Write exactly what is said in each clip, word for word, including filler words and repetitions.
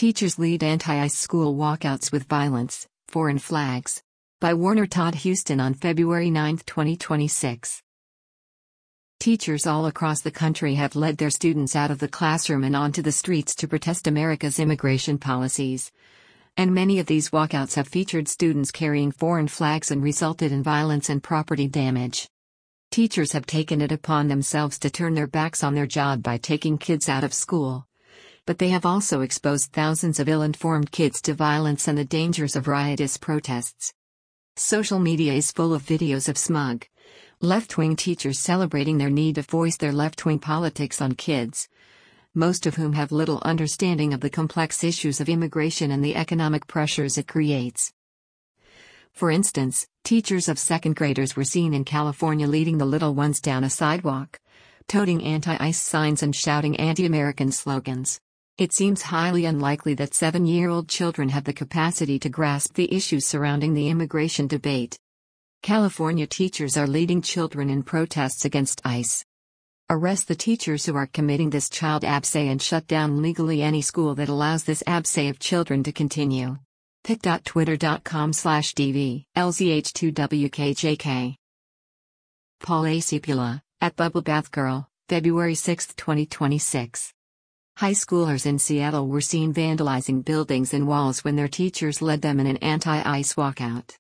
Teachers lead anti-ICE school walkouts with violence, foreign flags. By Warner Todd Houston on February ninth, twenty twenty-six. Teachers all across the country have led their students out of the classroom and onto the streets to protest America's immigration policies. And many of these walkouts have featured students carrying foreign flags and resulted in violence and property damage. Teachers have taken it upon themselves to turn their backs on their job by taking kids out of school. But they have also exposed thousands of ill-informed kids to violence and the dangers of riotous protests. Social media is full of videos of smug, left-wing teachers celebrating their need to voice their left-wing politics on kids, most of whom have little understanding of the complex issues of immigration and the economic pressures it creates. For instance, teachers of second graders were seen in California leading the little ones down a sidewalk, toting anti-ICE signs and shouting anti-American slogans. It seems highly unlikely that seven-year-old children have the capacity to grasp the issues surrounding the immigration debate. California teachers are leading children in protests against ICE. Arrest the teachers who are committing this child abse and shut down legally any school that allows this abse of children to continue. pic dot twitter dot com slash D V L Z H two W K J K. Paul Acipula, at Bubble Bath Girl, February sixth, twenty twenty-six. High schoolers in Seattle were seen vandalizing buildings and walls when their teachers led them in an anti-ICE walkout.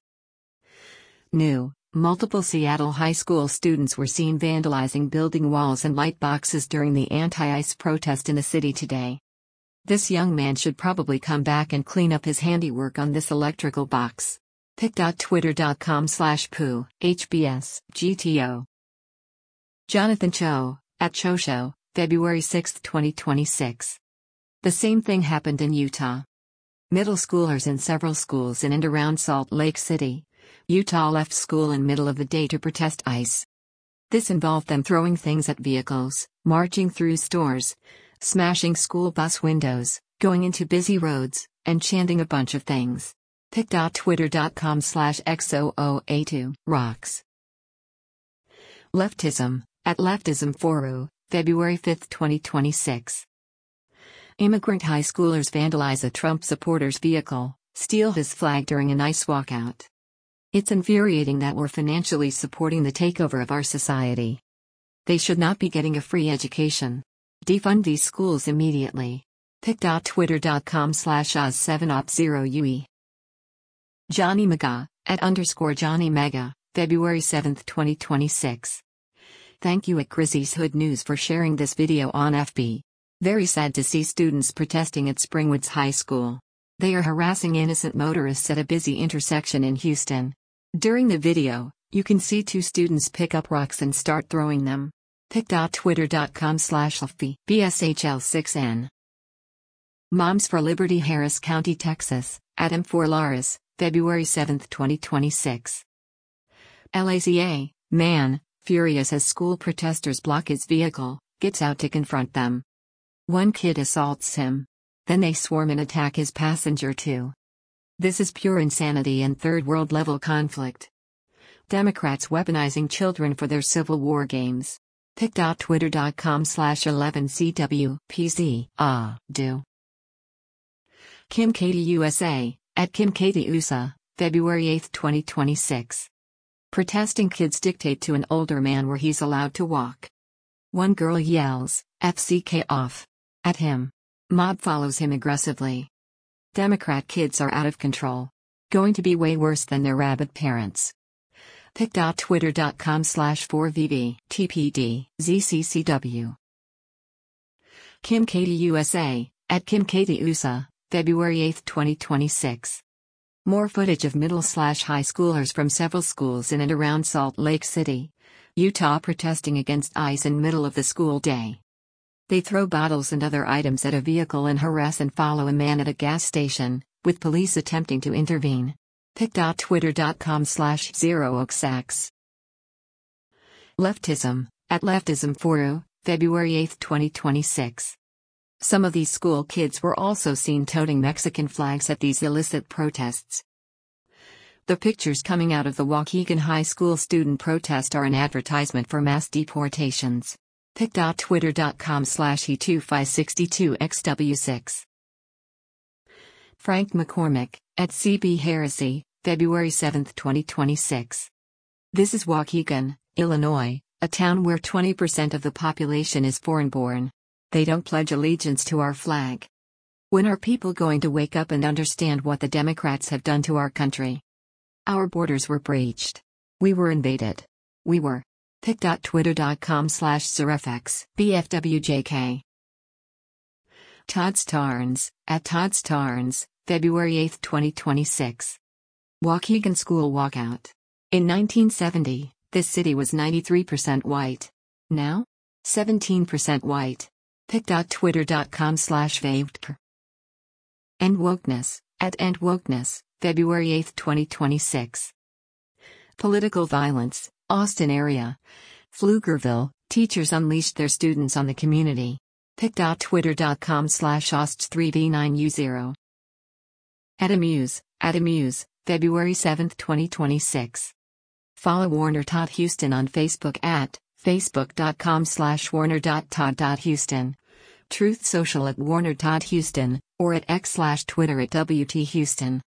New, multiple Seattle high school students were seen vandalizing building walls and light boxes during the anti-ICE protest in the city today. This young man should probably come back and clean up his handiwork on this electrical box. pic dot twitter dot com slash poo, H B S, G T O. Jonathan Cho, at Cho Show, February sixth, twenty twenty-six. The same thing happened in Utah. Middle schoolers in several schools in and around Salt Lake City, Utah left school in middle of the day to protest ICE. This involved them throwing things at vehicles, marching through stores, smashing school bus windows, going into busy roads, and chanting a bunch of things. pic dot twitter dot com slash X zero zero A two, rocks. Leftism, at Leftism Foru, February fifth, twenty twenty-six. Immigrant high schoolers vandalize a Trump supporter's vehicle, steal his flag during an ICE walkout. It's infuriating that we're financially supporting the takeover of our society. They should not be getting a free education. Defund these schools immediately. pic dot twitter dot com slash Oz seven op zero U E. Johnny Mega, at underscore Johnny Mega, February seventh, twenty twenty-six. Thank you at Grizzly's Hood News for sharing this video on F B. Very sad to see students protesting at Springwoods High School. They are harassing innocent motorists at a busy intersection in Houston. During the video, you can see two students pick up rocks and start throwing them. pic dot twitter dot com slash F B B S H L six N. Moms for Liberty Harris County, Texas, at M four Laris, February seventh, twenty twenty-six. L A Z A, man, furious as school protesters block his vehicle, gets out to confront them. One kid assaults him. Then they swarm and attack his passenger too. This is pure insanity and third world level conflict. Democrats weaponizing children for their Civil War games. pic dot twitter dot com slash eleven C W P Z, ah, do. Kim Katie U S A, at Kim Katie U S A, February eighth, twenty twenty-six. Protesting kids dictate to an older man where he's allowed to walk. One girl yells, F C K off, at him. Mob follows him aggressively. Democrat kids are out of control. Going to be way worse than their rabid parents. pic dot twitter dot com slash four V V T P D Z C C W. Kim Katie U S A, at Kim Katie U S A, February eighth, twenty twenty-six. More footage of middle slash high schoolers from several schools in and around Salt Lake City, Utah protesting against ICE in middle of the school day. They throw bottles and other items at a vehicle and harass and follow a man at a gas station, with police attempting to intervene. pic dot twitter dot com slash zero oxax. Leftism, at Leftism Foru, February eighth, twenty twenty-six. Some of these school kids were also seen toting Mexican flags at these illicit protests. The pictures coming out of the Waukegan High School student protest are an advertisement for mass deportations. pic dot twitter dot com slash E two five six two X W six. Frank McCormick, at C B Heresy, February seventh, twenty twenty-six. This is Waukegan, Illinois, a town where twenty percent of the population is foreign-born. They don't pledge allegiance to our flag. When are people going to wake up and understand what the Democrats have done to our country? Our borders were breached. We were invaded. We were. pic.twitter.com slash surfx, B F W J K. Todd Starnes, at Todd Starnes, February eighth, twenty twenty-six. Waukegan School Walkout. In nineteen seventy, this city was ninety-three percent white. Now? seventeen percent white. pic.twitter.com slash faved. End Wokeness, at End Wokeness, February eighth, twenty twenty-six. Political violence, Austin area. Pflugerville, teachers unleashed their students on the community. pic.twitter.com slash osts three v nine u zero. At Amuse, at Amuse, February seventh, twenty twenty-six. Follow Warner Todd Houston on Facebook at facebook.com slash warner.todd.houston. Truth Social at Warner Todd Houston, or at X slash Twitter at W T Houston.